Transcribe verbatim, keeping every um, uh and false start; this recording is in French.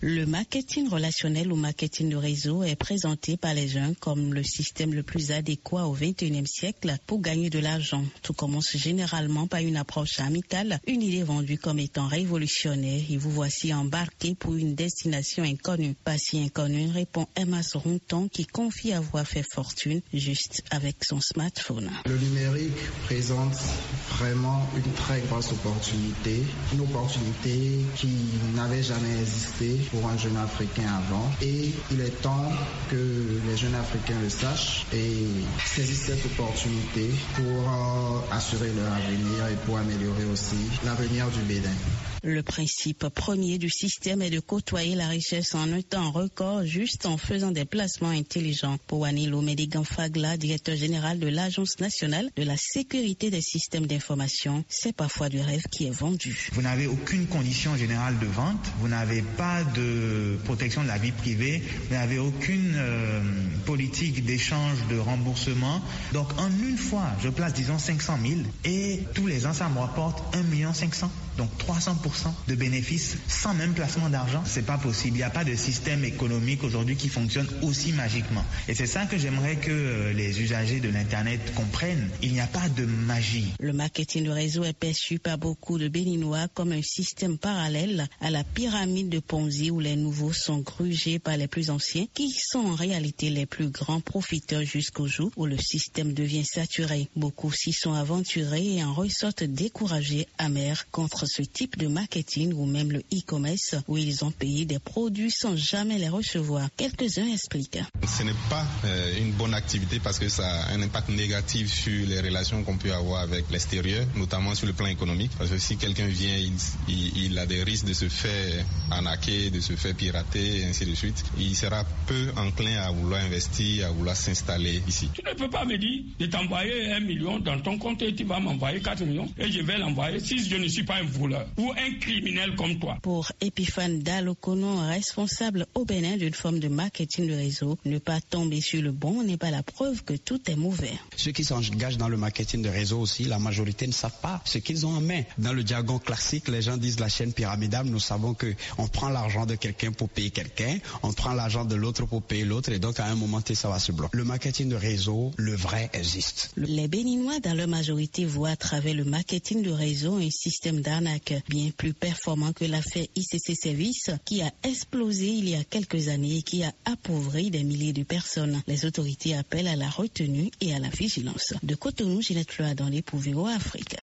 Le marketing relationnel ou marketing de réseau est présenté par les uns comme le système le plus adéquat au vingt et unième siècle pour gagner de l'argent. Tout commence généralement par une approche amicale, une idée vendue comme étant révolutionnaire et vous voici embarqué pour une destination inconnue. Pas si inconnue, répond Emma Soronton qui confie avoir fait fortune juste avec son smartphone. Le numérique présente vraiment une très grosse opportunité, une opportunité qui n'avait jamais existé pour un jeune Africain avant, et il est temps que les jeunes Africains le sachent et saisissent cette opportunité pour euh, assurer leur avenir et pour améliorer aussi l'avenir du Bénin. Le principe premier du système est de côtoyer la richesse en un temps record, juste en faisant des placements intelligents. Pour Anilo Medigan-Fagla, directeur général de l'Agence nationale de la sécurité des systèmes d'information, c'est parfois du rêve qui est vendu. Vous n'avez aucune condition générale de vente, vous n'avez pas de protection de la vie privée, vous n'avez aucune euh, politique d'échange de remboursement. Donc en une fois, je place disons cinq cent mille et tous les ans ça me rapporte un million cinq cent mille. Donc trois cents pour cent de bénéfices sans même placement d'argent, c'est pas possible. Il n'y a pas de système économique aujourd'hui qui fonctionne aussi magiquement. Et c'est ça que j'aimerais que les usagers de l'Internet comprennent. Il n'y a pas de magie. Le marketing de réseau est perçu par beaucoup de Béninois comme un système parallèle à la pyramide de Ponzi où les nouveaux sont grugés par les plus anciens qui sont en réalité les plus grands profiteurs jusqu'au jour où le système devient saturé. Beaucoup s'y sont aventurés et en ressortent découragés, amers contre ce type de marketing ou même le e-commerce où ils ont payé des produits sans jamais les recevoir. Quelques-uns expliquent. Ce n'est pas euh, une bonne activité parce que ça a un impact négatif sur les relations qu'on peut avoir avec l'extérieur, notamment sur le plan économique. Parce que si quelqu'un vient, il, il, il a des risques de se faire arnaquer, de se faire pirater et ainsi de suite. Il sera peu enclin à vouloir investir, à vouloir s'installer ici. Tu ne peux pas me dire de t'envoyer un million dans ton compte et tu vas m'envoyer quatre millions et je vais l'envoyer si je ne suis pas un voleur ou un criminel comme toi. Pour Epiphane Dalokono, responsable au Bénin d'une forme de marketing de réseau, ne pas tomber sur le bon n'est pas la preuve que tout est mauvais. Ceux qui s'engagent dans le marketing de réseau aussi, la majorité ne savent pas ce qu'ils ont en main. Dans le jargon classique, les gens disent la chaîne pyramidale. Nous savons que on prend l'argent de quelqu'un pour payer quelqu'un, on prend l'argent de l'autre pour payer l'autre et donc à un moment ça va se bloquer. Le marketing de réseau, le vrai existe. Les Béninois dans leur majorité voient à travers le marketing de réseau un système d'arnaque bien plus performant que l'affaire I C C Service qui a explosé il y a quelques années et qui a appauvri des milliers de personnes. Les autorités appellent à la retenue et à la vigilance. De Cotonou, Ginette Loa dans les pour V O A Afrique.